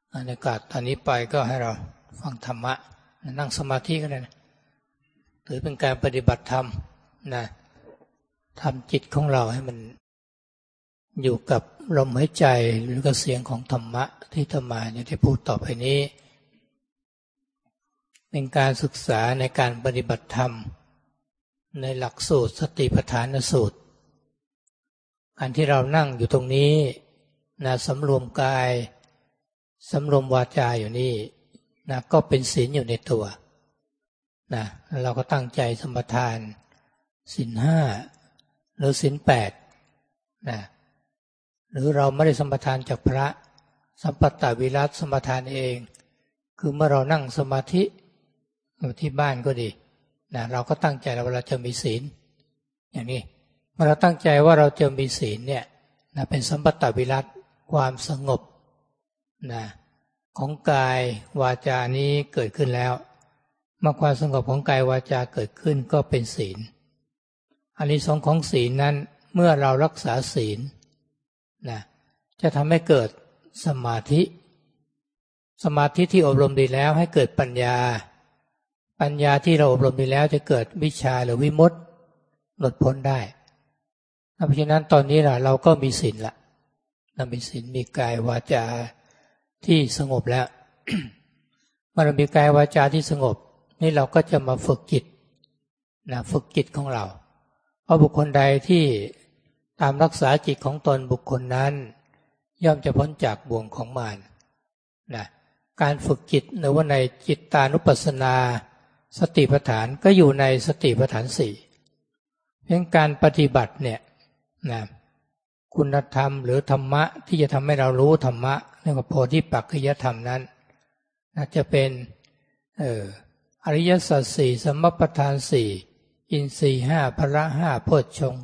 ในโอกาสตอนนี้ไปก็ให้เราฟังธรรมะนั่งสมาธิก็ได้นะถือเป็นการปฏิบัติธรรมนะทำจิตของเราให้มันอยู่กับลมหายใจหรือกับเสียงของธรรมะที่อาตมาจะได้พูดต่อไปนี้เป็นการศึกษาในการปฏิบัติธรรมในหลักสูตรสติปัฏฐานสูตรการที่เรานั่งอยู่ตรงนี้นะสำรวมกายสำรวมวาจาอยู่นี่นะก็เป็นศีลอยู่ในตัวนะเราก็ตั้งใจสมาทานศีล 5หรือศีล 8นะหรือเราไม่ได้สมาทานจากพระสัมปัตตวิรัติสมาทานเองคือเมื่อเรานั่งสมาธิอยู่ที่บ้านก็ดีนะเราก็ตั้งใจว่าเราจะมีศีลอย่างนี้เมื่อเราตั้งใจว่าเราจะมีศีลเนี่ยนะเป็นสัมปัตตวิรัติความสงบนะของกายวาจานี้เกิดขึ้นแล้วเมื่อความสงบของกายวาจาเกิดขึ้นก็เป็นศีลอานิสงส์ของศีลนั้นเมื่อเรารักษาศีลนะจะทำให้เกิดสมาธิที่อบรมดีแล้วให้เกิดปัญญาที่เราอบรมดีแล้วจะเกิดวิชาหรือวิมุตติหลุดพ้นได้เพราะฉะนั้นตอนนี้เราก็มีศีลละเรามีศีลมีกายวาจาที่สงบแล้ว เมื่อเรามีกายวาจาที่สงบนี่เราก็จะมาฝึกจิตนะฝึกจิตของเราเพราะบุคคลใดที่ตามรักษาจิตของตนบุคคลนั้นย่อมจะพ้นจากบ่วงของมารนะการฝึกจิตหรือว่าในจิตตานุปัสสนาสติปัฏฐานก็อยู่ในสติปัฏฐาน4เพราะการปฏิบัติเนี่ยนะคุณธรรมหรือธรรมะที่จะทำให้เรารู้ธรรมะเรียกว่าโพธิปักขิยธรรมนั้นจะเป็นอริยสัจ4สัมมาประธาน4อินทรีย์5พละ5โพชฌงค์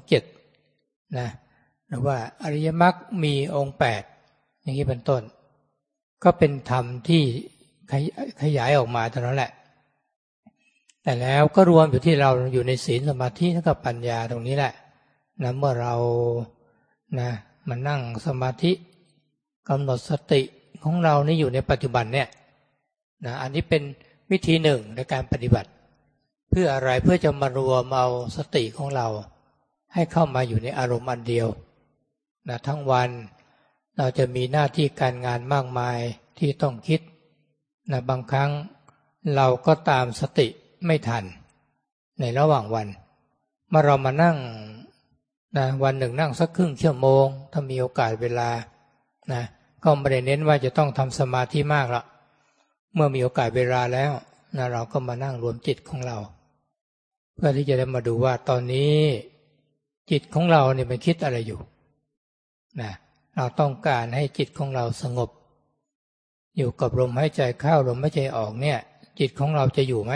7นะหรือว่าอริยมรรคมีองค์8อย่างนี้เป็นต้นก็เป็นธรรมที่ขยายออกมาเท่านั้นแหละแต่แล้วก็รวมอยู่ที่เราอยู่ในศีลสมาธิและก็ปัญญาตรงนี้แหละนะเมื่อเรานะมานั่งสมาธิกำหนดสติของเรานี่อยู่ในปัจจุบันเนี่ยนะอันนี้เป็นวิธีหนึ่งในการปฏิบัติเพื่ออะไรเพื่อจะมารวมเอาสติของเราให้เข้ามาอยู่ในอารมณ์อันเดียวนะทั้งวันเราจะมีหน้าที่การงานมากมายที่ต้องคิดนะบางครั้งเราก็ตามสติไม่ทันในระหว่างวันเมื่อเรามานั่งนะวันหนึ่งนั่งสักครึ่งชั่วโมงถ้ามีโอกาสเวลานะก็ไม่ได้เน้นว่าจะต้องทำสมาธิมากละเมื่อมีโอกาสเวลาแล้วนะเราก็มานั่งรวมจิตของเราเพื่อที่จะได้มาดูว่าตอนนี้จิตของเราเนี่ยมันคิดอะไรอยู่นะเราต้องการให้จิตของเราสงบอยู่กับลมหายใจเข้าลมหายใจออกเนี่ยจิตของเราจะอยู่ไหม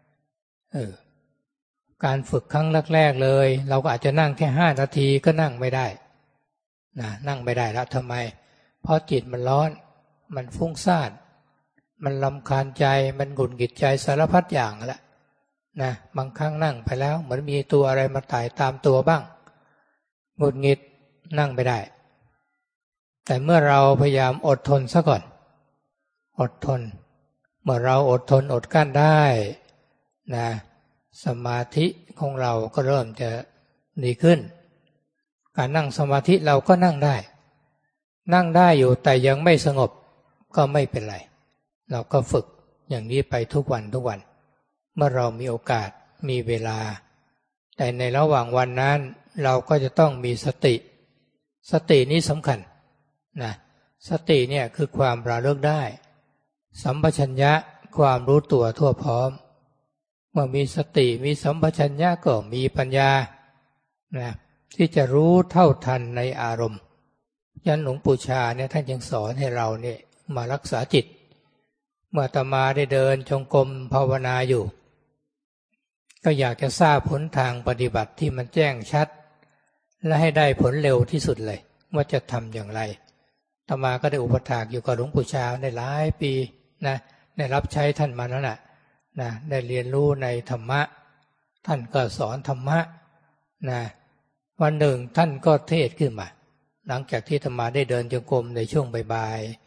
การฝึกครั้งแรกๆเลยเราก็อาจจะนั่งแค่5 นาทีก็นั่งไม่ได้นะนั่งไม่ได้แล้วทำไมเพราะจิตมันร้อนมันฟุ้งซ่านมันรำคาญใจมันหงุดหงิดใจสารพัดอย่างแหละนะบางครั้งนั่งไปแล้วเหมือนมีตัวอะไรมาไต่ตามตัวบ้างหงุดหงิดนั่งไม่ได้แต่เมื่อเราพยายามอดทนซะก่อนอดทนเมื่อเราอดทนอดกั้นได้นะสมาธิของเราก็เริ่มจะดีขึ้นการนั่งสมาธิเราก็นั่งได้อยู่แต่ยังไม่สงบก็ไม่เป็นไรเราก็ฝึกอย่างนี้ไปทุกวันเมื่อเรามีโอกาสมีเวลาแต่ในระหว่างวันนั้นเราก็จะต้องมีสตินี้สำคัญนะสติเนี่ยคือความระลึกได้สัมปชัญญะความรู้ตัวทั่วพร้อมเมื่อมีสติมีสัมปชัญญะก็มีปัญญานะที่จะรู้เท่าทันในอารมณ์ยันหลวงปู่ชาเนี่ยท่านยังสอนให้เราเนี่ยมารักษาจิตเมื่ออาตมาได้เดินจงกรมภาวนาอยู่ก็อยากจะทราบผลทางปฏิบัติที่มันแจ้งชัดและให้ได้ผลเร็วที่สุดเลยว่าจะทำอย่างไรอาตมาก็ได้อุปถากอยู่กับหลวงปู่ชาในหลายปีนะได้รับใช้ท่านมาแล้วนะได้เรียนรู้ในธรรมะท่านก็สอนธรรมะนะวันหนึ่งท่านก็เทศน์ขึ้นมาหลังจากที่อาตมาได้เดินจงกรมในช่วงบ่าย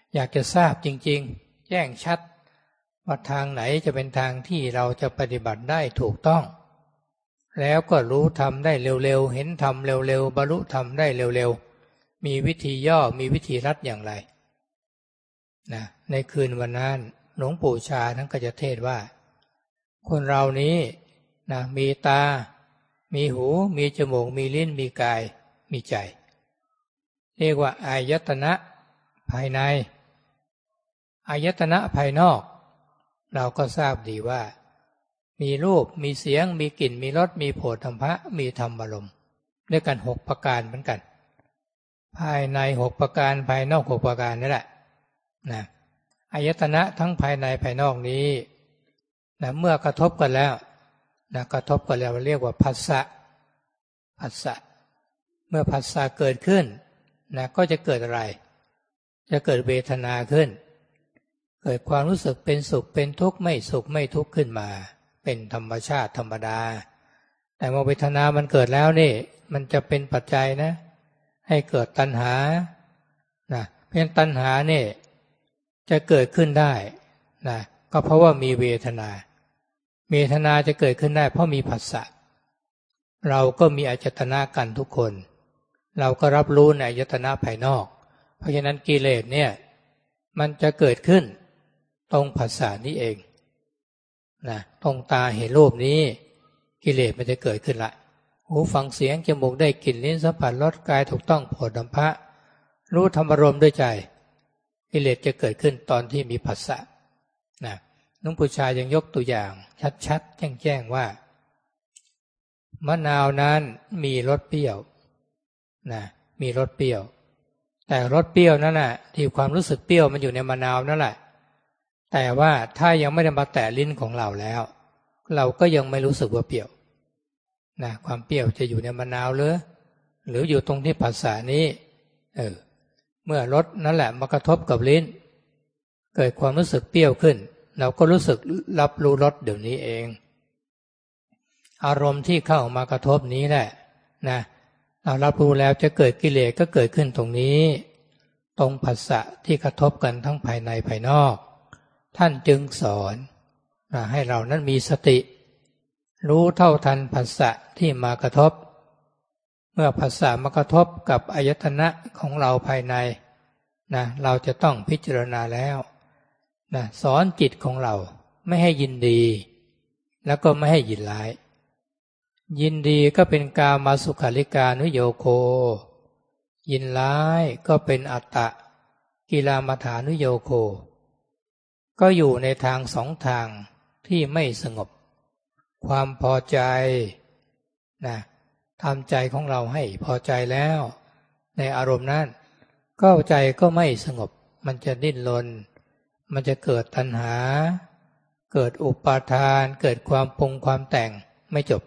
อยากจะทราบจริงๆแจ้งชัดว่าทางไหนจะเป็นทางที่เราจะปฏิบัติได้ถูกต้องแล้วก็รู้ธรรมได้เร็วๆเห็นธรรมเร็วๆบรรลุธรรมได้เร็วๆมีวิธีย่อมีวิธีรัดอย่างไรนะในคืนวันนั้นหลวงปู่ชาท่านก็จะเทศว่าคนเรานี้นะมีตามีหูมีจมูกมีลิ้นมีกายมีใจเรียกว่าอายตนะภายในอายตนะภายนอกเราก็ทราบดีว่ามีรูปมีเสียงมีกลิ่นมีรสมีโผฏฐัพพะมีธรรมารมณ์ด้วยกัน6ประการเหมือนกันภายใน6ประการภายนอก6ประการนี่แหละนะอายตนะทั้งภายในภายนอกนี้นะเมื่อกระทบกันแล้วนะกระทบกันแล้วเรียกว่าผัสสะผัสสะเมื่อผัสสะเกิดขึ้นนะก็จะเกิดอะไรจะเกิดเวทนาขึ้นเกิดความรู้สึกเป็นสุขเป็นทุกข์ไม่สุขไม่ทุกข์ขึ้นมาเป็นธรรมชาติธรรมดาแต่เมื่อเวทนามันเกิดแล้วนี่มันจะเป็นปัจจัยนะให้เกิดตัณหานะเพราะฉะนั้นตัณหาเนี่ยจะเกิดขึ้นได้นะก็เพราะว่ามีเวทนาเวทนาจะเกิดขึ้นได้เพราะมีผัสสะเราก็มีอายตนะกันทุกคนเราก็รับรู้ในอายตนะภายนอกเพราะฉะนั้นกิเลสเนี่ยมันจะเกิดขึ้นตรงผัสสะนี้เองนะตรงตาเห็นรูปนี้กิเลสมันจะเกิดขึ้นละหูฟังเสียงจมูกได้กลิ่นลิ้นสัมผัสรสกายถูกต้องโผฏฐัพพะรู้ธรรมารมณ์ด้วยใจกิเลสจะเกิดขึ้นตอนที่มีผัสสะนะหลวงปู่ชายังยกตัวอย่างชัดๆแจ้งๆว่ามะนาวนั้นมีรสเปรี้ยวนะมีรสเปรี้ยวแต่รสเปรี้ยวนั่นน่ะที่ความรู้สึกเปรี้ยวมันอยู่ในมะนาวนั่นแหละแต่ว่าถ้ายังไม่ได้มาแตะลิ้นของเราแล้วเราก็ยังไม่รู้สึกว่าเปรี้ยวนะความเปรี้ยวจะอยู่ในมะนาวหรืออยู่ตรงที่ผัสสะนี้เมื่อรสนั่นแหละมากระทบกับลิ้นเกิดความรู้สึกเปรี้ยวขึ้นเราก็รู้สึกรับรู้รสเดี๋ยวนี้เองอารมณ์ที่เข้ามากระทบนี้แหละนะเรารับรู้แล้วจะเกิดกิเลสก็เกิดขึ้นตรงนี้ตรงผัสสะที่กระทบกันทั้งภายในภายนอกท่านจึงสอนให้เรานั้นมีสติรู้เท่าทันผัสสะที่มากระทบเมื่อผัสสะมากระทบกับอายตนะของเราภายในนะเราจะต้องพิจารณาแล้วนะสอนจิตของเราไม่ให้ยินดีแล้วก็ไม่ให้ยินร้ายยินดีก็เป็นกามาสุขาริกานุโยโคยินร้ายก็เป็นอัตตะกิลามัฏฐานุโยโคก็อยู่ในทางสองทางที่ไม่สงบความพอใจนะทำใจของเราให้พอใจแล้วในอารมณ์นั้นก็ใจก็ไม่สงบมันจะดิ้นรนมันจะเกิดตัณหาเกิดอุปาทานเกิดความปรุงความแต่งไม่จบ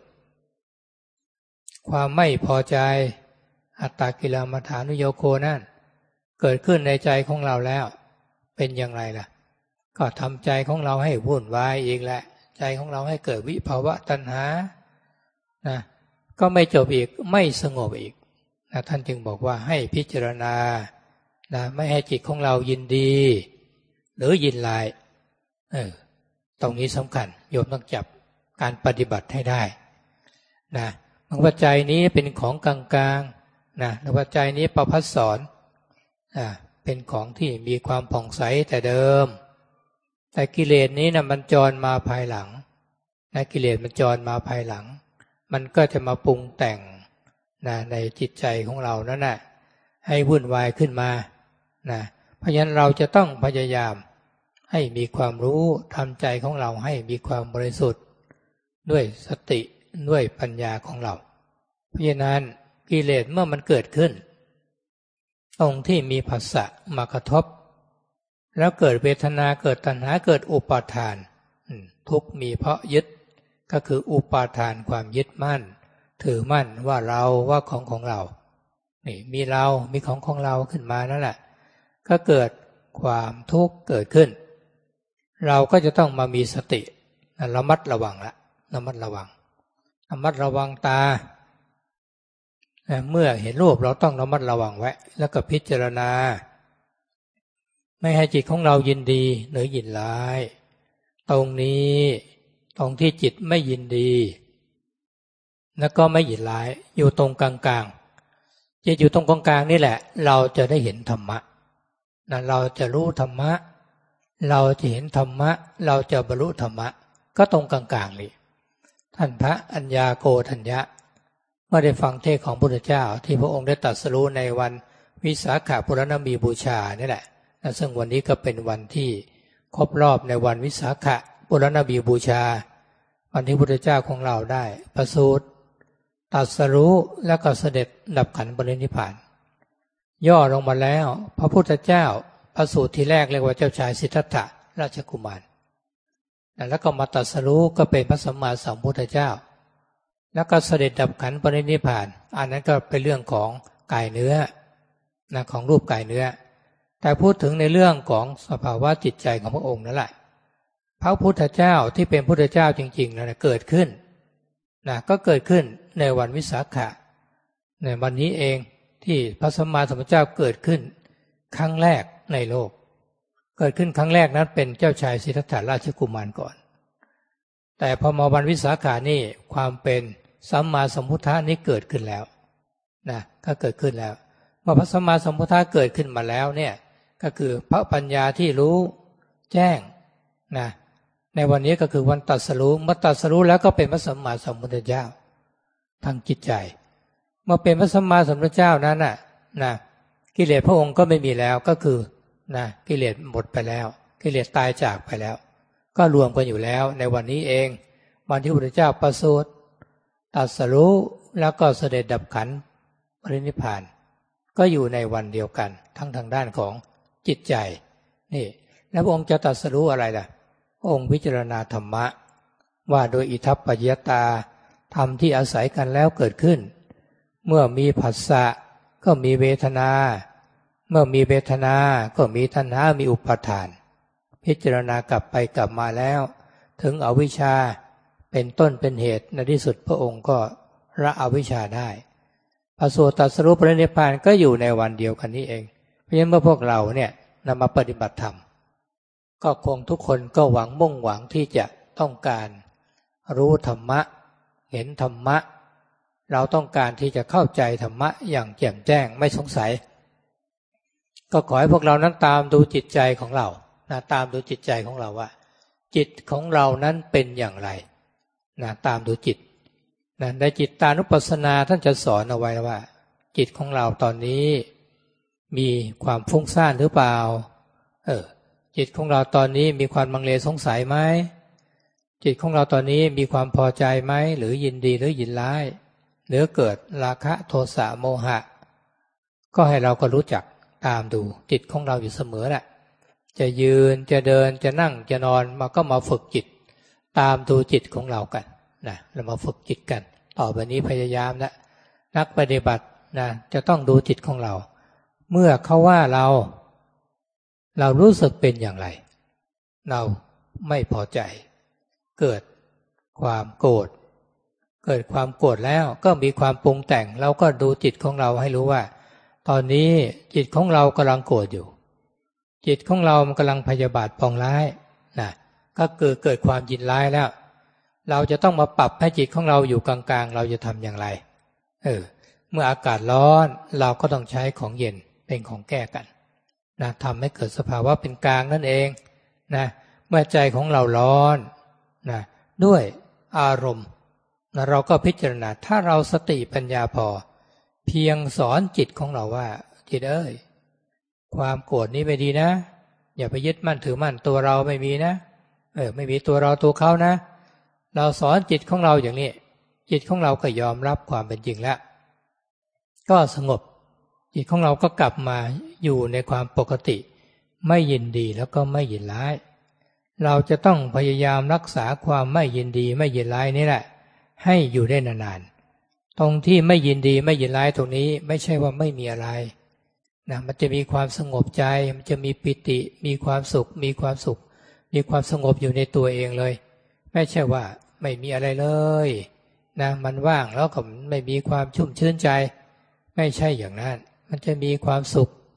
ความไม่พอใจอัตตกิลมัฏฐานุโยโคนั่นเกิดขึ้นในใจของเราแล้วเป็นอย่างไรล่ะก็ทำใจของเราให้วุ่นวายอีกแหละใจของเราให้เกิดวิภาวะตัณหานะก็ไม่จบอีกไม่สงบอีกนะท่านจึงบอกว่าให้พิจารณานะไม่ให้จิตของเรายินดีหรือยินร้ายตรงนี้สำคัญโยมต้องจับการปฏิบัติให้ได้นะปัจจัยนี้เป็นของกลางๆนะปัจจัยนี้ประภัสสรเป็นของที่มีความผ่องใสแต่เดิมแต่กิเลสนี้นะมันจรมาภายหลังนะกิเลสมันจรมาภายหลังมันก็จะมาปรุงแต่งนะในจิตใจของเรานั่นแหละให้วุ่นวายขึ้นมานะเพราะฉะนั้นเราจะต้องพยายามให้มีความรู้ทำใจของเราให้มีความบริสุทธิ์ด้วยสติด้วยปัญญาของเราเพราะฉะนั้นกิเลสเมื่อมันเกิดขึ้นตรงที่มีผัสสะมากระทบแล้วเกิดเวทนาเกิดตัณหาเกิดอุปาทานทุกข์มีเพราะยึดก็คืออุปาทานความยึดมั่นถือมั่นว่าเราว่าของเรานี่มีเรามีของเราขึ้นมานั่นแหละก็เกิดความทุกข์เกิดขึ้นเราก็จะต้องมามีสติระมัดระวังละระมัดระวังตาเมื่อเห็นรูปเราต้องระมัดระวังไว้แล้วก็พิจารณาไม่ให้จิตของเรายินดีหรือยินร้ายตรงนี้ตรงที่จิตไม่ยินดีแล้วก็ไม่ยินร้ายอยู่ตรงกลางๆจิตอยู่ตรงกลางๆนี่แหละเราจะได้เห็นธรรมะนะเราจะรู้ธรรมะเราจะเห็นธรรมะเราจะบรรลุธรรมะก็ตรงกลางๆนี่ท่านพระอัญญาโกฏัญญะเมื่อได้ฟังเทศน์ของพระพุทธเจ้าที่พระองค์ได้ตรัสรู้ในวันวิสาขบูรณมีบูชานี่แหละซึ่งวันนี้ก็เป็นวันที่ครบรอบในวันวิสาขบูรณมีบูชาวันที่พระพุทธเจ้าของเราได้ประสูติตรัสรู้แล้วก็เสด็จดับขันธ์ปรินิพพานย่อลงมาแล้วพระพุทธเจ้าประสูติทีแรกเรียกว่าเจ้าชายสิทธัตถะราชกุมารแล้วก็มาตรัสรู้ก็เป็นพระสัมมาสัมพุทธเจ้าแล้วก็เสด็จดับขันธ์ปรินิพพานอันนั้นก็เป็นเรื่องของกายเนื้อนะของรูปกายเนื้อแต่พูดถึงในเรื่องของสภาวะจิตใจของพระองค์นั่นแหละพระพุทธเจ้าที่เป็นพุทธเจ้าจริงๆนะเกิดขึ้นนะก็เกิดขึ้นในวันวิสาขะในวันนี้เองที่พระสัมมาสัมพุทธเจ้าเกิดขึ้นครั้งแรกในโลกเกิดขึ้นครั้งแรกนั้นเป็นเจ้าชายสิทธัตถะราชกุมารก่อนแต่พอมาวันวิสาขะนี่ความเป็นสัมมาสัมพุทธะนี้เกิดขึ้นแล้วนะก็เกิดขึ้นแล้วเมื่อพระสัมมาสัมพุทธะเกิดขึ้นมาแล้วเนี่ยก็คือพระปัญญาที่รู้แจ้งนะในวันนี้ก็คือวันตรัสรู้เมื่อตรัสรู้แล้วก็เป็นพระสัมมาสัมพุทธเจ้าทางจิตใจเมื่อเป็นพระสัมมาสัมพุทธเจ้านั้นน่ะนะกิเลสพระองค์ก็ไม่มีแล้วก็คือนะกิเลสหมดไปแล้วกิเลสตายจากไปแล้วก็รวมกันอยู่แล้วในวันนี้เองวันที่พระพุทธเจ้าประสูติตรัสรู้แล้วก็เสด็จดับขันธ์ปรินิพพานก็อยู่ในวันเดียวกันทั้งทางด้านของจิตใจนี่แล้วพระองค์จะตรัสรู้อะไรล่ะพระองค์พิจารณาธรรมะว่าโดยอิทัปปัจจยตาธรรมที่อาศัยกันแล้วเกิดขึ้นเมื่อมีผัสสะก็มีเวทนาเมื่อมีเวทนาก็มีตัณหามีอุปาทานพิจารณากลับไปกลับมาแล้วถึงอวิชชาเป็นต้นเป็นเหตุในที่สุดพระองค์ก็ละอวิชชาได้ประสูติตรัสรู้ปรินิพพานก็อยู่ในวันเดียวกันนี้เองเพราะฉะนั้นเมื่อพวกเราเนี่ยนำมาปฏิบัติธรรมก็คงทุกคนก็หวังมุ่งหวังที่จะต้องการรู้ธรรมะเห็นธรรมะเราต้องการที่จะเข้าใจธรรมะอย่างแจ่มแจ้งไม่สงสัยก็ขอให้พวกเรานั้นตามดูจิตใจของเรานะตามดูจิตใจของเราว่าจิตของเรานั้นเป็นอย่างไรนะตามดูจิตนะในจิตตานุปัสสนาท่านจะสอนเอาไว้ว่าจิตของเราตอนนี้มีความฟุ้งซ่านหรือเปล่าจิตของเราตอนนี้มีความลังเลสงสัยไหมจิตของเราตอนนี้มีความพอใจไหมหรือยินดีหรือยินร้ายหรือเกิดราคะโทสะโมหะก็ให้เราก็รู้จักตามดูจิตของเราอยู่เสมอแหละจะยืนจะเดินจะนั่งจะนอนมาก็มาฝึกจิตตามดูจิตของเรากันนะเรามาฝึกจิตกันต่อไปนี้พยายามนะนักปฏิบัตินะจะต้องดูจิตของเราเมื่อเขาว่าเรารู้สึกเป็นอย่างไรเราไม่พอใจเกิดความโกรธเกิดความโกรธแล้วก็มีความปรุงแต่งเราก็ดูจิตของเราให้รู้ว่าตอนนี้จิตของเรากำลังโกรธอยู่จิตของเรามันกำลังพยาบาทปองร้ายนะก็เกิดความยินร้ายแล้วเราจะต้องมาปรับให้จิตของเราอยู่กลางๆเราจะทำอย่างไรเมื่ออากาศร้อนเราก็ต้องใช้ของเย็นเป็นของแก้กันนะทำให้เกิดสภาวะเป็นกลางนั่นเองนะเมื่อใจของเราร้อนนะด้วยอารมณ์นะเราก็พิจารณาถ้าเราสติปัญญาพอเพียงสอนจิตของเราว่าจิตความโกรธนี้ไม่ดีนะอย่าไปยึดมั่นถือมั่นตัวเราไม่มีนะไม่มีตัวเราตัวเขานะเราสอนจิตของเราอย่างนี้จิตของเราก็ยอมรับความเป็นจริงแล้วก็สงบจิตของเราก็กลับมาอยู่ในความปกติไม่ยินดีแล้วก็ไม่ยินร้ายเราจะต้องพยายามรักษาความไม่ยินดีไม่ยินร้ายนี่แหละให้อยู่ได้นานๆตรงที่ไม่ยินดีไม่ยินร้ายตรงนี้ไม่ใช่ว่าไม่มีอะไรนะมันจะมีความสงบใจมันจะมีปิติมีความสุขมีความสงบอยู่ในตัวเองเลยไม่ใช่ว่าไม่มีอะไรเลยนะมันว่างแล้วก็ไม่มีความชุ่มชื่นใจไม่ใช่อย่างนั้นมันจะมีความสุข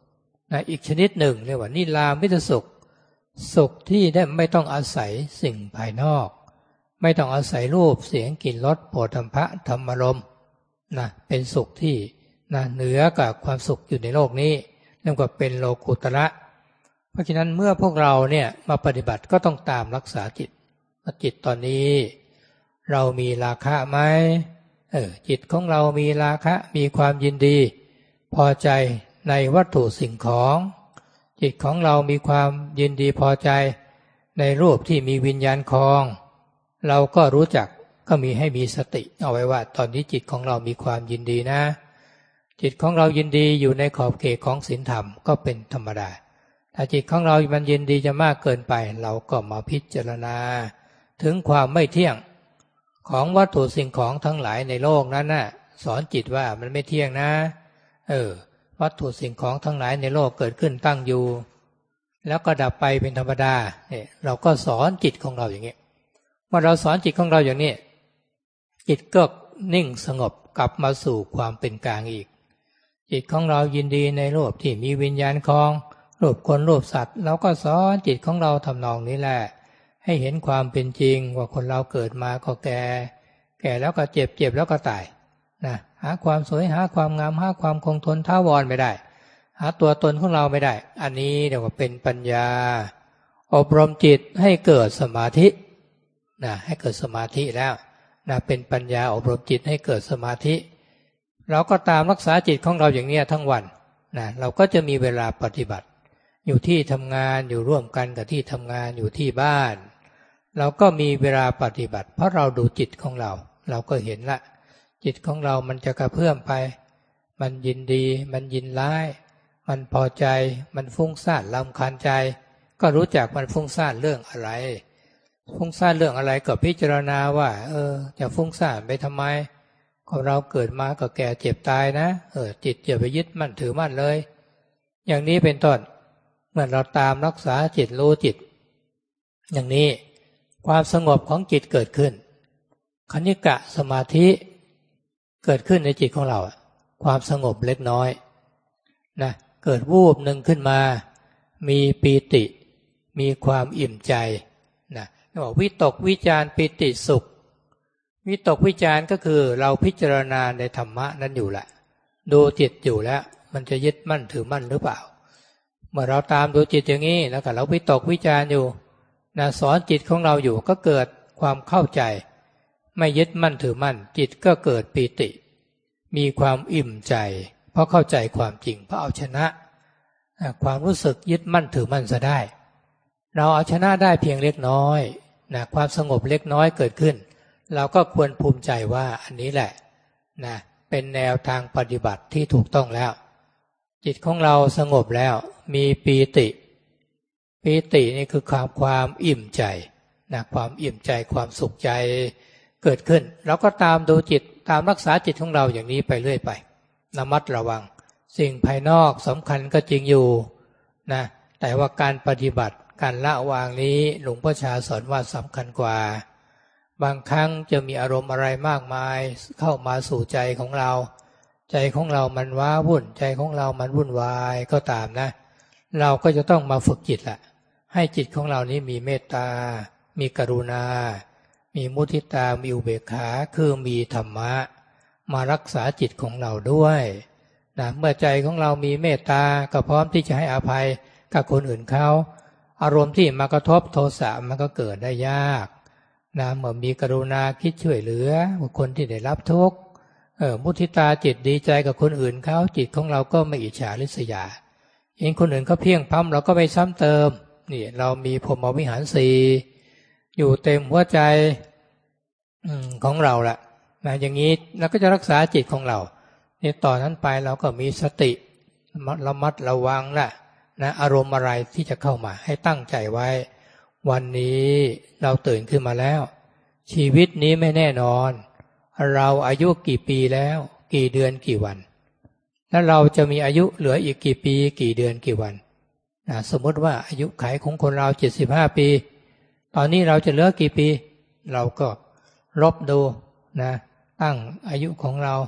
นะอีกชนิดหนึ่งเรียกว่านิรามิตสุขสุขที่ได้ไม่ต้องอาศัยสิ่งภายนอกไม่ต้องอาศัยรูปเสียงกลิ่นรสโผฏฐัพพะธรรมารมณ์นะเป็นสุขที่นะเหนือกับความสุขอยู่ในโลกนี้เรียกว่าเป็นโลกุตระเพราะฉะนั้นเมื่อพวกเราเนี่ยมาปฏิบัติก็ต้องตามรักษาจิตจิตตอนนี้เรามีราคะไหมจิตของเรามีราคะมีความยินดีพอใจในวัตถุสิ่งของจิตของเรามีความยินดีพอใจในรูปที่มีวิญญาณครองเราก็รู้จักก็มีให้มีสติเอาไว้ว่าตอนนี้จิตของเรามีความยินดีนะจิตของเรายินดีอยู่ในขอบเขตของศีลธรรมก็เป็นธรรมดาถ้าจิตของเรามันยินดีจะมากเกินไปเราก็มาพิจารณาถึงความไม่เที่ยงของวัตถุสิ่งของทั้งหลายในโลกนั้นน่ะสอนจิตว่ามันไม่เที่ยงนะวัตถุสิ่งของทั้งหลายในโลกเกิดขึ้นตั้งอยู่แล้วก็ดับไปเป็นธรรมดาเนี่ยเราก็สอนจิตของเราอย่างนี้เมื่อเราสอนจิตของเราอย่างนี้จิตก็นิ่งสงบกลับมาสู่ความเป็นกลางอีกจิตของเรายินดีในรูปที่มีวิญญาณครองรูปคนรูปสัตว์เราก็สอนจิตของเราทำนองนี้แหละให้เห็นความเป็นจริงว่าคนเราเกิดมาก็แก่แล้วก็เจ็บแล้วก็ตายนะหาความสวยหาความงามหาความคงทนถาวรไม่ได้หาตัวตนของเราไม่ได้อันนี้เรียกว่าเป็นปัญญาอบรมจิตให้เกิดสมาธินะให้เกิดสมาธิแล้วนะเป็นปัญญาอบรมจิตให้เกิดสมาธิเราก็ตามรักษาจิตของเราอย่างนี้ทั้งวันนะเราก็จะมีเวลาปฏิบัติอยู่ที่ทำงานอยู่ร่วมกันกับที่ทำงานอยู่ที่บ้านเราก็มีเวลาปฏิบัติเพราะเราดูจิตของเราก็เห็นละจิตของเรามันจะกระเพื่อมไปมันยินดีมันยินร้ายมันพอใจมันฟุ้งซ่านรำคาญใจก็รู้จักมันฟุ้งซ่านเรื่องอะไรฟุ้งซ่านเรื่องอะไรก็พิจารณาว่าจะฟุ้งซ่านไปทำไมก็เราเกิดมาก็แก่เจ็บตายนะจิตอย่าไปยึดมั่นถือมั่นเลยอย่างนี้เป็นต้นเมื่อเราตามรักษาจิตรู้จิตอย่างนี้ความสงบของจิตเกิดขึ้นคณิกะสมาธิเกิดขึ้นในจิตของเราความสงบเล็กน้อยนะเกิดวูบหนึ่งขึ้นมามีปีติมีความอิ่มใจนะบอกวิตกวิจารปิติสุขวิตกวิจารก็คือเราพิจารณาในธรรมะนั้นอยู่แหละดูจิตอยู่แล้วมันจะยึดมั่นถือมั่นหรือเปล่าเมื่อเราตามดูจิตอย่างนี้แล้วก็เราวิตกวิจารอยู่นะสอนจิตของเราอยู่ก็เกิดความเข้าใจไม่ยึดมั่นถือมั่นจิตก็เกิดปีติมีความอิ่มใจเพราะเข้าใจความจริงเพราะเอาชนะความรู้สึกยึดมั่นถือมั่นซะได้เราเอาชนะได้เพียงเล็กน้อยนะความสงบเล็กน้อยเกิดขึ้นเราก็ควรภูมิใจว่าอันนี้แหละนะเป็นแนวทางปฏิบัติที่ถูกต้องแล้วจิตของเราสงบแล้วมีปีตินี่คือความอิ่มใจนะความอิ่มใจความสุขใจเกิดขึ้นเราก็ตามดูจิตตามรักษาจิตของเราอย่างนี้ไปเรื่อยไประมัดระวังสิ่งภายนอกสำคัญก็จริงอยู่นะแต่ว่าการปฏิบัติการละวางนี้หลวงพ่อชาสอนว่าสำคัญกว่าบางครั้งจะมีอารมณ์อะไรมากมายเข้ามาสู่ใจของเราใจของเรามันว้าวุ่นใจของเรามันวุ่นวายก็ตามนะเราก็จะต้องมาฝึกจิตแหละให้จิตของเรานี้มีเมตตามีกรุณามีมุทิตามีอุเบกขาคือมีธรรมะมารักษาจิตของเราด้วยนะเมื่อใจของเรามีเมตตาก็พร้อมที่จะให้อภัยกับคนอื่นเขาอารมณ์ที่มากระทบโทสะมันก็เกิดได้ยากนะเมื่อมีกรุณาคิดช่วยเหลือบุคคลที่ได้รับทุกข์มุทิตาจิตดีใจกับคนอื่นเขาจิตของเราก็ไม่อิจฉาริษยาเห็นคนอื่นเขาเพียงพำเราก็ไม่ซ้ำเติมนี่เรามีพรหมวิหารสี่อยู่เต็มหัวใจของเราละนะอย่างนี้เราก็จะรักษาจิตของเราในต่อนนั้นไปเราก็มีสติระมัดระวังละนะอารมณ์อะไรที่จะเข้ามาให้ตั้งใจไว้วันนี้เราตื่นขึ้นมาแล้วชีวิตนี้ไม่แน่นอนเราอายุกี่ปีแล้วกี่เดือนกี่วันแล้วเราจะมีอายุเหลืออีกกี่ปีกี่เดือนกี่วันนะสมมติว่าอายุขัยของคนเรา75ปีตอนนี้เราจะเหลือกี่ปีเราก็ลบดูนะตั้งอายุของเรา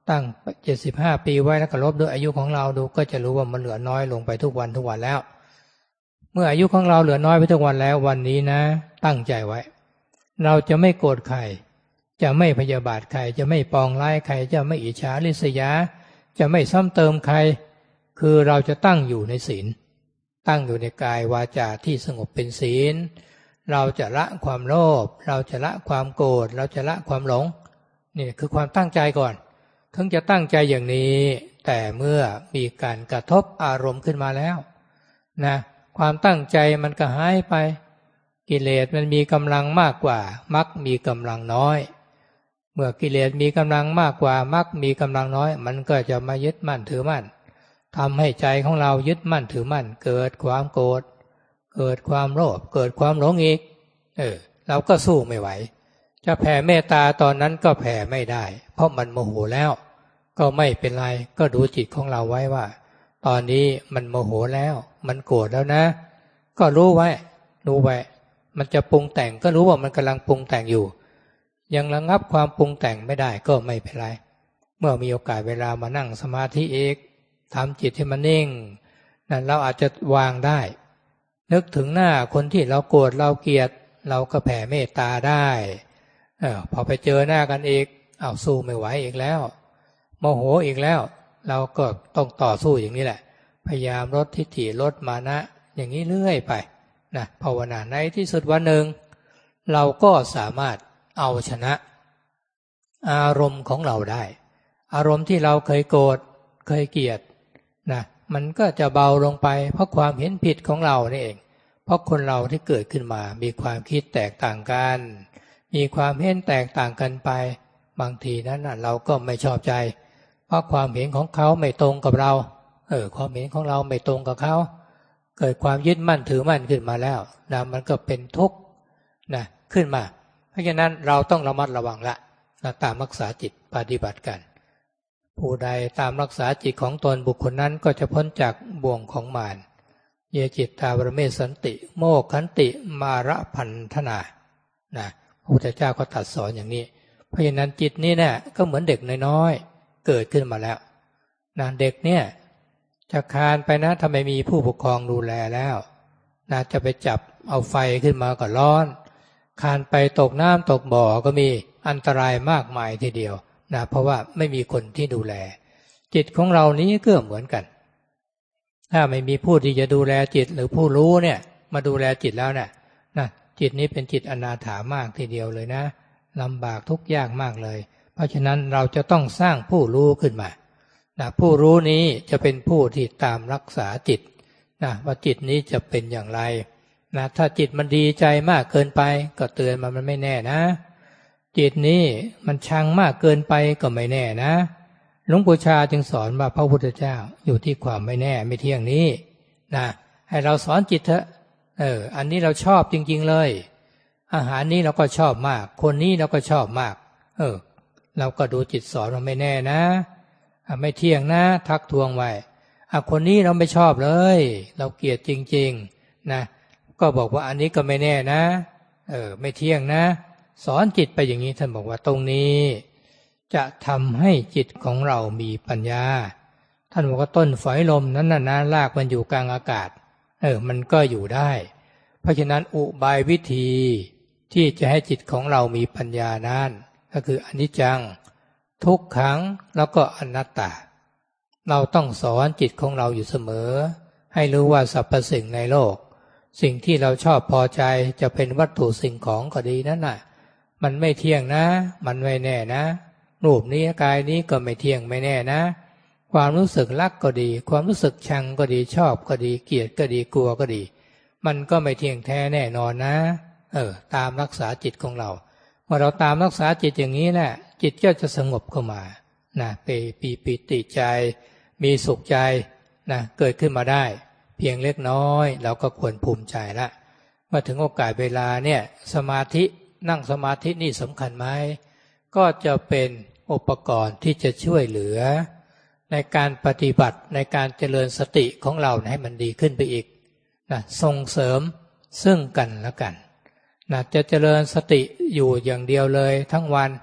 ตั้ง75 ปีไว้แล้วก็ลบด้วยอายุของเราดูก็จะรู้ว่ามันเหลือน้อยลงไปทุกวันแล้วเมื่ออายุของเราเหลือน้อยไปทุกวันแล้ววันนี้นะตั้งใจไว้เราจะไม่โกรธใครจะไม่พยาบาทใครจะไม่ปองร้ายใครจะไม่อิจฉาริษยาจะไม่ซ้ำเติมใครคือเราจะตั้งอยู่ในศีลตั้งอยู่ในกายวาจาที่สงบเป็นศีลเราจะละความโลภเราจะละความโกรธเราจะละความหลงนี่คือความตั้งใจก่อนถึงจะตั้งใจอย่างนี้แต่เมื่อมีการกระทบอารมณ์ขึ้นมาแล้วนะความตั้งใจมันก็หายไปกิเลสมันมีกำลังมากกว่ามรรคมีกำลังน้อยเมื่อกิเลสมีกำลังมากกว่ามรรคมีกำลังน้อยมันก็จะมายึดมั่นถือมั่นทำให้ใจของเรายึดมั่นถือมั่นเกิดความโกรธเกิดความโลภเกิดความหลงอีกเราก็สู้ไม่ไหวจะแผ่เมตตาตอนนั้นก็แผ่ไม่ได้เพราะมันโมโหแล้วก็ไม่เป็นไรก็ดูจิตของเราไว้ว่าตอนนี้มันโมโหแล้วมันโกรธแล้วนะก็รู้ไว้มันจะปรุงแต่งก็รู้ว่ามันกำลังปรุงแต่งอยู่ยังระงับความปรุงแต่งไม่ได้ก็ไม่เป็นไรเมื่อมีโอกาสเวลามานั่งสมาธิอีกทำจิตให้มันนิ่งนั่นเราอาจจะวางได้นึกถึงหน้าคนที่เราโกรธเราเกลียดเราก็แผ่เมตตาได้พอไปเจอหน้ากันอีกสู้ไม่ไหวอีกแล้วโมโหอีกแล้วเราก็ต้องต่อสู้อย่างนี้แหละพยายามลดทิฏฐิลดมานะอย่างนี้เรื่อยไปนะภาวนาในที่สุดวันหนึ่งเราก็สามารถเอาชนะอารมณ์ของเราได้อารมณ์ที่เราเคยโกรธเคยเกลียดนะมันก็จะเบาลงไปเพราะความเห็นผิดของเรานี่เองเพราะคนเราที่เกิดขึ้นมามีความคิดแตกต่างกันมีความเห็นแตกต่างกันไปบางทีนั้นเราก็ไม่ชอบใจเพราะความเห็นของเขาไม่ตรงกับเราความเห็นของเราไม่ตรงกับเขาเกิดความยึดมั่นถือมั่นขึ้นมาแล้วนะมันก็เป็นทุกข์นะขึ้นมาเพราะฉะนั้นเราต้องระมัดระวังละตามรักษาจิตปฏิบัติกันผู้ใดตามรักษาจิตของตนบุคคลนั้นก็จะพ้นจากบ่วงของมารเยจิตตาบรเมสันติโมกขันติมาระพันธนานะพระพุทธเจ้าก็ตรัสสอนอย่างนี้เพราะฉะนั้นจิตนี้เนี่ยก็เหมือนเด็กน้อยๆเกิดขึ้นมาแล้วนะเด็กเนี่ยจะคลานไปนะถ้าไม่มีผู้ปกครองดูแลแล้วนะจะไปจับเอาไฟขึ้นมาก็ร้อนคลานไปตกน้ำตกบ่อก็มีอันตรายมากมายทีเดียวนะเพราะว่าไม่มีคนที่ดูแลจิตของเรานี้ก็เหมือนกันถ้าไม่มีผู้ที่จะดูแลจิตหรือผู้รู้เนี่ยมาดูแลจิตแล้วเนี่ยนะจิตนี้เป็นจิตอนาถามากทีเดียวเลยนะลำบากทุกข์ยากมากเลยเพราะฉะนั้นเราจะต้องสร้างผู้รู้ขึ้นมานะผู้รู้นี้จะเป็นผู้ที่ตามรักษาจิตนะว่าจิตนี้จะเป็นอย่างไรนะถ้าจิตมันดีใจมากเกินไปก็เตือนมันไม่แน่นะจิตนี้มันชังมากเกินไปก็ไม่แน่นะหลวงปู่ชาจึงสอนว่าพระพุทธเจ้าอยู่ที่ความไม่แน่ไม่เที่ยงนี้นะให้เราสอนจิตเถอะอันนี้เราชอบจริงๆเลยอาหารนี้เราก็ชอบมากคนนี้เราก็ชอบมากเราก็ดูจิตสอนว่าไม่แน่นะไม่เที่ยงนะทักทวงไว้คนนี้เราไม่ชอบเลยเราเกลียดจริงๆนะก็บอกว่าอันนี้ก็ไม่แน่นะไม่เที่ยงนะสอนจิตไปอย่างนี้ท่านบอกว่าตรงนี้จะทำให้จิตของเรามีปัญญาท่านบอกว่าต้นฝอยลมนั้นน่ะนะรากมันอยู่กลางอากาศมันก็อยู่ได้เพราะฉะนั้นอุบายวิธีที่จะให้จิตของเรามีปัญญานั้นก็คืออนิจจังทุกขังแล้วก็อนัตตาเราต้องสอนจิตของเราอยู่เสมอให้รู้ว่าสรรพสิ่งในโลกสิ่งที่เราชอบพอใจจะเป็นวัตถุสิ่งของก็ดีนั่นน่ะมันไม่เที่ยงนะมันไม่แน่นะรูปนี้กายนี้ก็ไม่เที่ยงไม่แน่นะความรู้สึกรักก็ดีความรู้สึกชังก็ดีชอบก็ดีเกลียดก็ดีกลัวก็ดีมันก็ไม่เที่ยงแท้แน่นอนนะตามรักษาจิตของเราเมื่อเราตามรักษาจิตอย่างนี้แหละจิตก็จะสงบเข้ามานะปีติใจมีสุขใจนะเกิดขึ้นมาได้เพียงเล็กน้อยเราก็ควรภูมิใจละเมื่อถึงโอกาสเวลาเนี่ยสมาธินั่งสมาธินี่สำคัญไหมก็จะเป็นอุปกรณ์ที่จะช่วยเหลือในการปฏิบัติในการเจริญสติของเราให้มันดีขึ้นไปอีกนะส่งเสริมซึ่งกันและกันนะจะเจริญสติอยู่อย่างเดียวเลยทั้งวัน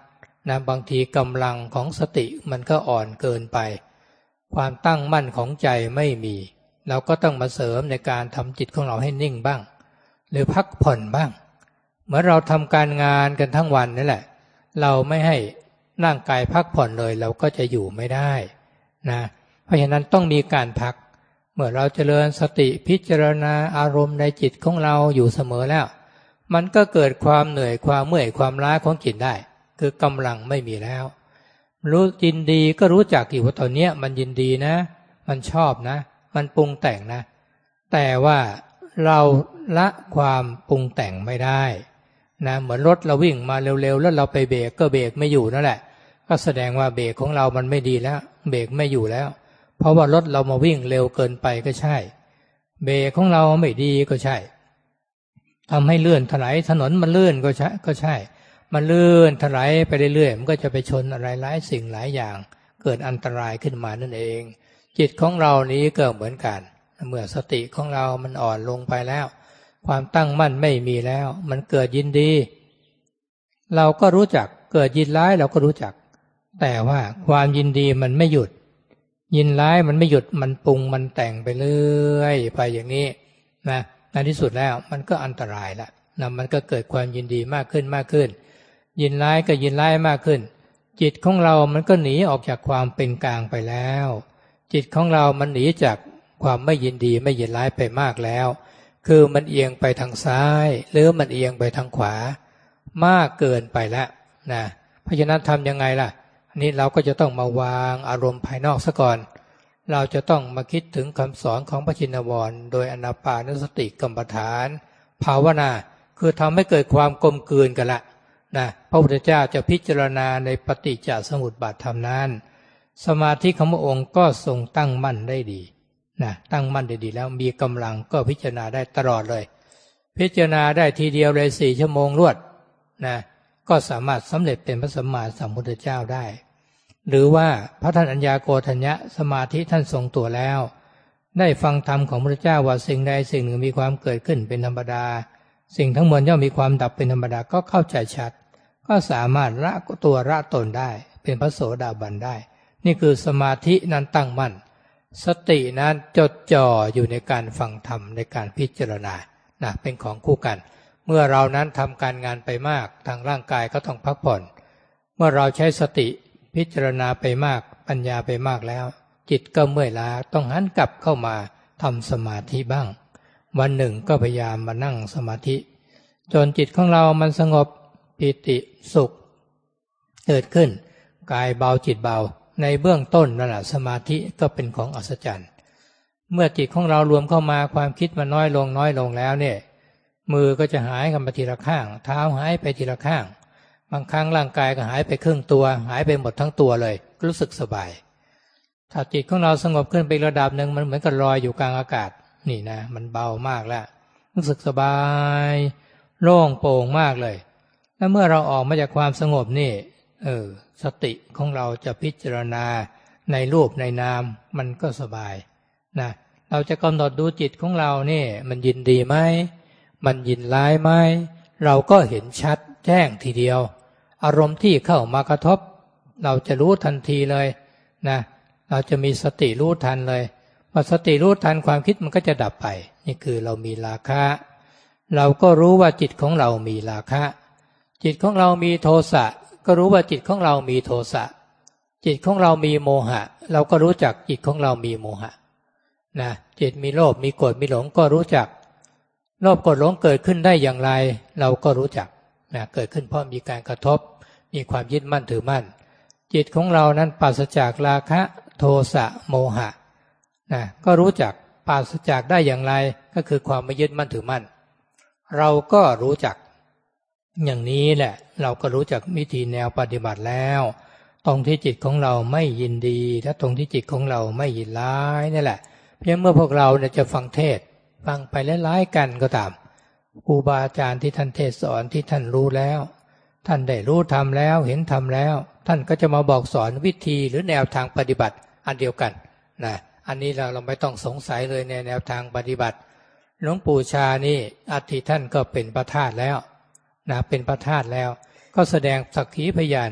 นะบางทีกำลังของสติมันก็อ่อนเกินไปความตั้งมั่นของใจไม่มีเราก็ต้องมาเสริมในการทำจิตของเราให้นิ่งบ้างหรือพักผ่อนบ้างเมื่อเราทำการงานกันทั้งวันนี่แหละเราไม่ให้ร่างกายพักผ่อนเลยเราก็จะอยู่ไม่ได้นะเพราะฉะนั้นต้องมีการพักเมื่อเราเจริญสติพิจารณาอารมณ์ในจิตของเราอยู่เสมอแล้วมันก็เกิดความเหนื่อยความเมื่อยความล้าของจิตได้คือกำลังไม่มีแล้วรู้ยินดีก็รู้จักอยู่ว่าตอนนี้มันยินดีนะมันชอบนะมันปรุงแต่งนะแต่ว่าเราละความปรุงแต่งไม่ได้นะเหมือนรถเราวิ่งมาเร็วๆแล้วเราไปเบรกก็เบรกไม่อยู่นั่นแหละก็แสดงว่าเบรกของเรามันไม่ดีแล้วเบรกไม่อยู่แล้วเพราะว่ารถเรามาวิ่งเร็วเกินไปก็ใช่เบรกของเราไม่ดีก็ใช่ทำให้เลื่อนถลายถนนมันลื่นก็ใช่มันลื่นถลายไปเรื่อยๆมันก็จะไปชนอะไรหลายสิ่งหลายอย่างเกิดอันตรายขึ้นมานั่นเองจิตของเรานี้ก็เหมือนกันเมื่อสติของเรามันอ่อนลงไปแล้วความตั้งมั่นไม่มีแล้วมันเกิดยินดีเราก็รู้จักเกิดยินร้ายเราก็รู้จักแต่ว่าความยินดีมันไม่หยุดยินร้ายมันไม่หยุดมันปรุงมันแต่งไปเรื่อยไปอย่างนี้นะในที่สุดแล้วมันก็อันตรายละนะมันก็เกิดความยินดีมากขึ้นมากขึ้นยินร้ายก็ยินร้ายมากขึ้นจิตของเรามันก็หนีออกจากความเป็นกลางไปแล้วจิตของเรามันหนีจากความไม่ยินดีไม่ยินร้ายไปมากแล้วคือมันเอียงไปทางซ้ายหรือมันเอียงไปทางขวามากเกินไปแล้วนะเพราะฉะนั้นทำยังไงล่ะอันนี้เราก็จะต้องมาวางอารมณ์ภายนอกซะก่อนเราจะต้องมาคิดถึงคำสอนของพระชินวรโดยอานาปานสติกรรมฐานภาวนาคือทำให้เกิดความกลมกลืนกันละนะพระพุทธเจ้าจะพิจารณาในปฏิจจสมุปบาทธรรมนั้นสมาธิของพระองค์ก็ทรงตั้งมั่นได้ดีนะตั้งมั่นได้ดีแล้วมีกำลังก็พิจารณาได้ตลอดเลยพิจารณาได้ทีเดียวเลย4 ชั่วโมงรวดนะก็สามารถสำเร็จเป็นพระสัมมาสัมพุทธเจ้าได้หรือว่าพระท่านอัญญาโกฏัญญะสมาธิท่านทรงตัวแล้วได้ฟังธรรมของพระพุทธเจ้าว่าสิ่งใดสิ่งหนึ่งมีความเกิดขึ้นเป็นธรรมดาสิ่งทั้งมวลย่อมมีความดับเป็นธรรมดาก็เข้าใจชัดก็สามารถละตัวละตนได้เป็นพระโสดาบันได้นี่คือสมาธินั้นตั้งมั่นสตินั้นจดจ่ออยู่ในการฟังธรรมในการพิจารณานะเป็นของคู่กันเมื่อเรานั้นทำการงานไปมากทางร่างกายก็ต้องพักผ่อนเมื่อเราใช้สติพิจารณาไปมากปัญญาไปมากแล้วจิตก็เมื่อยล้าต้องหันกลับเข้ามาทำสมาธิบ้างวันหนึ่งก็พยายามมานั่งสมาธิจนจิตของเรามันสงบปิติสุขเกิดขึ้นกายเบาจิตเบาในเบื้องต้นนั่นแหละสมาธิก็เป็นของอัศจรรย์เมื่อจิตของเรารวมเข้ามาความคิดมันน้อยลงแล้วเนี่ยมือก็จะหายกันไปทีละข้างเท้าหายไปทีละข้างบางครั้งร่างกายก็หายไปครึ่งตัวหายไปหมดทั้งตัวเลยรู้สึกสบายถ้าจิตของเราสงบขึ้นไประดับหนึ่งมันเหมือนกับลอยอยู่กลางอากาศนี่นะมันเบามากแล้วรู้สึกสบายโล่งโปร่งมากเลยแล้วเมื่อเราออกมาจากความสงบนี่สติของเราจะพิจารณาในรูปในนามมันก็สบายนะเราจะกำหนดดูจิตของเรานี่มันยินดีไหมมันยินร้ายไหมเราก็เห็นชัดแจ้งทีเดียวอารมณ์ที่เข้ามากระทบเราจะรู้ทันทีเลยนะเราจะมีสติรู้ทันเลยพอสติรู้ทันความคิดมันก็จะดับไปนี่คือเรามีราคะเราก็รู้ว่าจิตของเรามีราคะจิตของเรามีโทสะก็รู้ว่าจิตของเรามีโทสะจิตของเรามีโมหะเราก็รู้จักจิตของเรามีโมหะนะจิตมีโลภมีโกรธมีหลงก็รู้จักโลภโกรธหลงเกิดขึ้นได้อย่างไรเราก็รู้จักนะเกิดขึ้นเพราะมีการกระทบมีความยึดมั่นถือมั่นจิตของเรานั้นปราศจากราคะโทสะโมหะนะก็รู้จักปราศจากได้อย่างไรก็คือความไม่ยึดมั่นถือมั่นเราก็รู้จักอย่างนี้แหละเราก็รู้จักวิธีแนวปฏิบัติแล้วตรงที่จิตของเราไม่ยินดีและตรงที่จิตของเราไม่ยินร้ายนี่แหละเพียงเมื่อพวกเราเนี่ยจะฟังเทศฟังไปหลายๆกันก็ตามครูบาอาจารย์ที่ท่านเทศสอนที่ท่านรู้แล้วท่านได้รู้ธรรมแล้วเห็นธรรมแล้วท่านก็จะมาบอกสอนวิธีหรือแนวทางปฏิบัติอันเดียวกันนะอันนี้เราไม่ต้องสงสัยเลยในแนวทางปฏิบัติหลวงปู่ชานี่อัฐิท่านก็เป็นพระธาตุแล้วนะเป็นพระธาตุแล้วก็แสดงสักขีพยานว่า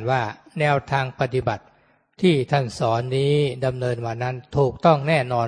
แนวทางปฏิบัติที่ท่านสอนนี้ดำเนินมานั้นถูกต้องแน่นอน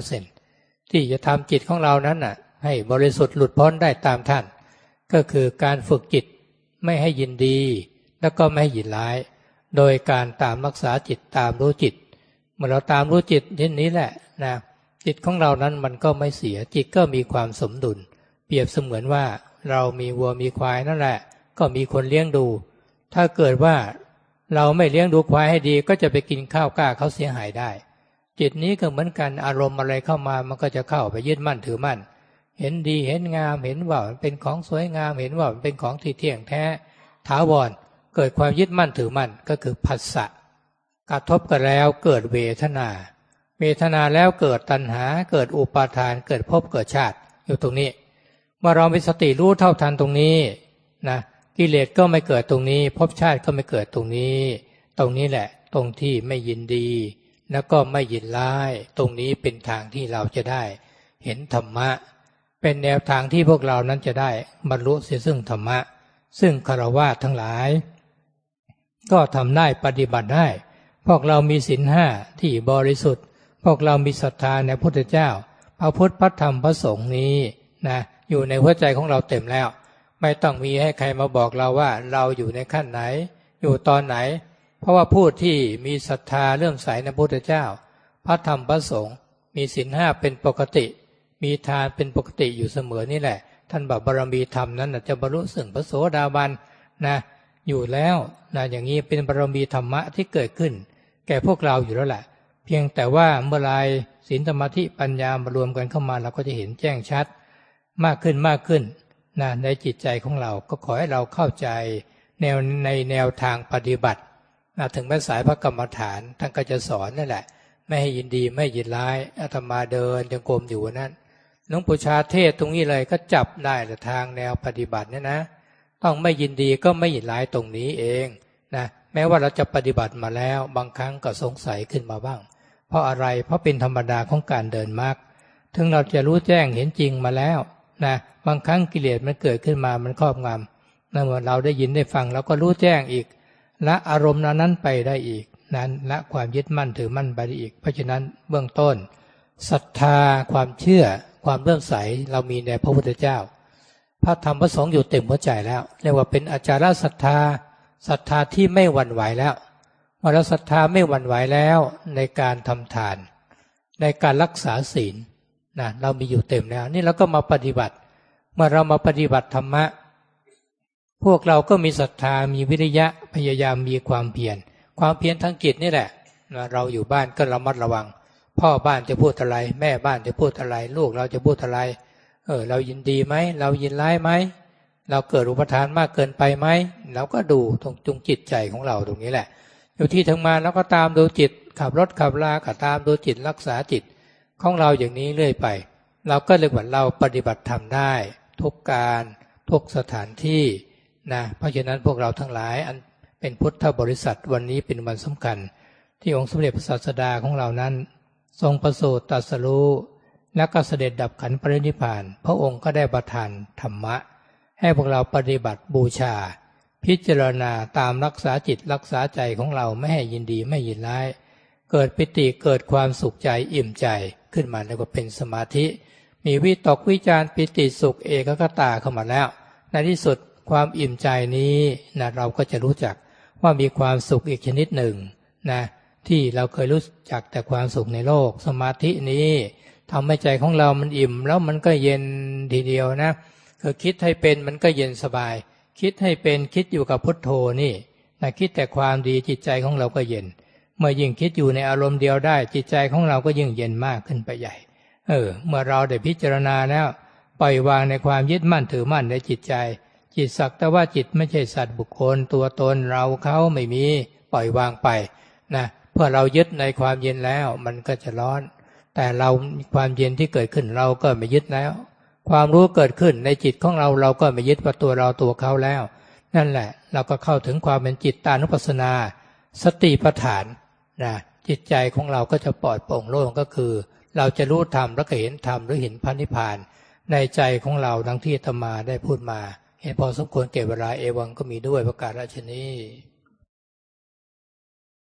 100%ที่จะทำจิตของเรานั้นน่ะให้บริสุทธิ์หลุดพ้นได้ตามท่านก็คือการฝึกจิตไม่ให้ยินดีแล้วก็ไม่ให้ยินร้ายโดยการตามรักษาจิตตามรู้จิตเมื่อเราตามรู้จิตเช่นนี้แหละนะจิตของเรานั้นมันก็ไม่เสียจิตก็มีความสมดุลเปรียบเสมือนว่าเรามีวัวมีควายนั่นแหละก็มีคนเลี้ยงดูถ้าเกิดว่าเราไม่เลี้ยงดูควายให้ดีก็จะไปกินข้าวกล้าเขาเสียหายได้จิตนี้ก็เหมือนกันอารมณ์อะไรเข้ามามันก็จะเข้าไปยึดมั่นถือมั่นเห็นดีเห็นงามเห็นว่ามันเป็นของสวยงามเห็นว่ามันเป็นของที่เที่ยงแท้ถาวรเกิดความยึดมั่นถือมั่นก็คือผัสสะกระทบกันแล้วเกิดเวทนาเวทนาแล้วเกิดตัณหาเกิดอุปาทานเกิดภพเกิดชาติอยู่ตรงนี้เมื่อเรามีสติรู้เท่าทันตรงนี้นะกิเลสก็ไม่เกิดตรงนี้ภพชาติก็ไม่เกิดตรงนี้แหละตรงที่ไม่ยินดีแล้วก็ไม่ยินร้ายตรงนี้เป็นทางที่เราจะได้เห็นธรรมะเป็นแนวทางที่พวกเรานั้นจะได้บรรลุเสียซึ่งธรรมะซึ่งฆราวาสทั้งหลายก็ทำได้ปฏิบัติได้พวกเรามีศีลห้าที่บริสุทธิ์พวกเรามีศรัทธาในพระพุทธเจ้าพระพุทธพระธรรมพระสงฆ์นี้นะอยู่ในหัวใจของเราเต็มแล้วไม่ต้องมีให้ใครมาบอกเราว่าเราอยู่ในขั้นไหนอยู่ตอนไหนเพราะว่าผู้ที่มีศรัทธาเลื่อมใสในพระพุทธเจ้าพระธรรมพระสงฆ์มีศีลห้าเป็นปกติมีทานเป็นปกติอยู่เสมอนี่แหละท่านบอกบารมีธรรมนั้นจะบรรลุถึงพระโสดาบันนะอยู่แล้วนะอย่างนี้เป็นบารมีธรรมะที่เกิดขึ้นแก่พวกเราอยู่แล้วแหละเพียงแต่ว่าเมื่อไรศีลสมาธิปัญญามารวมกันเข้ามาเราก็จะเห็นแจ้งชัดมากขึ้นนะในจิตใจของเราก็ขอให้เราเข้าใจในแนวทางปฏิบัตินะถึงแม้สายพระกรรมฐานท่านก็จะสอนนั่นแหละไม่ให้ยินดีไม่ยินร้ายอาตมาเดินจงกรมอยู่นั้นหลวงปู่ชาเทศตรงนี้เลยก็จับได้แต่ทางแนวปฏิบัติเนี่ยนะต้องไม่ยินดีก็ไม่ยินร้ายตรงนี้เองนะแม้ว่าเราจะปฏิบัติมาแล้วบางครั้งก็สงสัยขึ้นมาบ้างเพราะอะไรเพราะเป็นธรรมดาของการเดินมรรคถึงเราจะรู้แจ้งเห็นจริงมาแล้วนะบางครั้งกิเลสมันเกิดขึ้นมามันครอบงำเมื่อเราได้ยินได้ฟังเราก็รู้แจ้งอีกละอารมณ์นั้นไปได้อีกนั้นละความยึดมั่นถือมั่นไปได้อีกเพราะฉะนั้นเบื้องต้นศรัทธาความเชื่อความเลื่อมใสเรามีในพระพุทธเจ้าพระธรรมพระสงฆ์อยู่เต็มหัวใจแล้วเรียกว่าเป็นอาจารย์ศรัทธาที่ไม่หวั่นไหวแล้วเมื่อเราศรัทธาไม่หวั่นไหวแล้วในการทำทานในการรักษาศีลนะเรามีอยู่เต็มแล้วนี่เราก็มาปฏิบัติเมื่อเรามาปฏิบัติธรรมะพวกเราก็มีศรัทธามีวิริยะพยายามมีความเพียรทางจิตนี่แหละนะเราอยู่บ้านก็ระมัดระวังพ่อบ้านจะพูดอะไรแม่บ้านจะพูดอะไรลูกเราจะพูดอะไรเรายินดีไหมเรายินร้ายไหมเราเกิดอุปทานมากเกินไปไหมเราก็ดูตรงจิตใจของเราตรงนี้แหละอยู่ที่ทำงานเราก็ตามดูจิตขับรถขับลาก็ตามดูจิตรักษาจิตของเราอย่างนี้เรื่อยไปเราก็เรียกว่าเราปฏิบัติธรรมได้ทุกการทุกสถานที่นะเพราะฉะนั้นพวกเราทั้งหลายอันเป็นพุทธบริษัทวันนี้เป็นวันสำคัญที่องค์สมเด็จพระศาสดาของเรานั้นทรงประสูติตรัสรู้และก็เสด็จดับขันธ์ปรินิพพานพระองค์ก็ได้ประทานธรรมะให้พวกเราปฏิบัติบูชาพิจารณาตามรักษาจิตรักษาใจของเราไม่ให้ยินดีไม่ยินร้ายเกิดปิติเกิดความสุขใจอิ่มใจขึ้นมาแล้วก็เป็นสมาธิมีวิตกวิจารปิติสุขเอกคตาเข้ามาแล้วในที่สุดความอิ่มใจนี้นะเราก็จะรู้จักว่ามีความสุขอีกชนิดหนึ่งนะที่เราเคยรู้จักแต่ความสุขในโลกสมาธินี้ทำให้ใจของเรามันอิ่มแล้วมันก็เย็นทีเดียวนะคือคิดให้เป็นมันก็เย็นสบายคิดให้เป็นคิดอยู่กับพุทโธนี่นะคิดแต่ความดีจิตใจของเราก็เย็นเมื่อยิ่งคิดอยู่ในอารมณ์เดียวได้จิตใจของเราก็ยิ่งเย็นมากขึ้นไปใหญ่เมื่อเราได้พิจารณาแล้วปล่อยวางในความยึดมั่นถือมั่นในจิตใจจิตสักแต่ว่าจิตไม่ใช่สัตว์บุคคลตัวตนเราเขาไม่มีปล่อยวางไปนะเพื่อเรายึดในความเย็นแล้วมันก็จะร้อนแต่เราความเย็นที่เกิดขึ้นเราก็ไม่ยึดแล้วความรู้เกิดขึ้นในจิตของเราเราก็ไม่ยึดว่าตัวเราตัวเขาแล้วนั่นแหละเราก็เข้าถึงความเป็นจิตตานุปัสสนาสติปัฏฐานนะจิตใจของเราก็จะปลอดโปร่งโล่งก็คือเราจะรู้ธรรมแล้วก็เห็นธรรมหรือเห็นพระนิพพานในใจของเราดังที่อาตมาได้พูดมาเห็นพอสมควรแก่เวลาเอวังก็มีด้วยประกาศราชนี้